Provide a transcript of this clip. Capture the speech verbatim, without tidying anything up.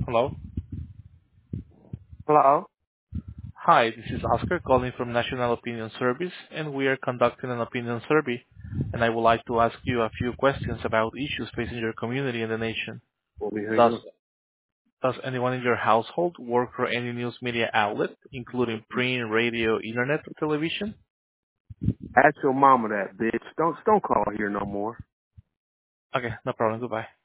Hello. Hello? Hi, this is Oscar calling from National Opinion Service, and we are conducting an opinion survey, and I would like to ask you a few questions about issues facing your community and the nation. Want me to hang Does up? does anyone in your household work for any news media outlet, including print, radio, internet, or television? Ask your mama that, bitch. Don't don't call here no more. Okay, no problem. Goodbye.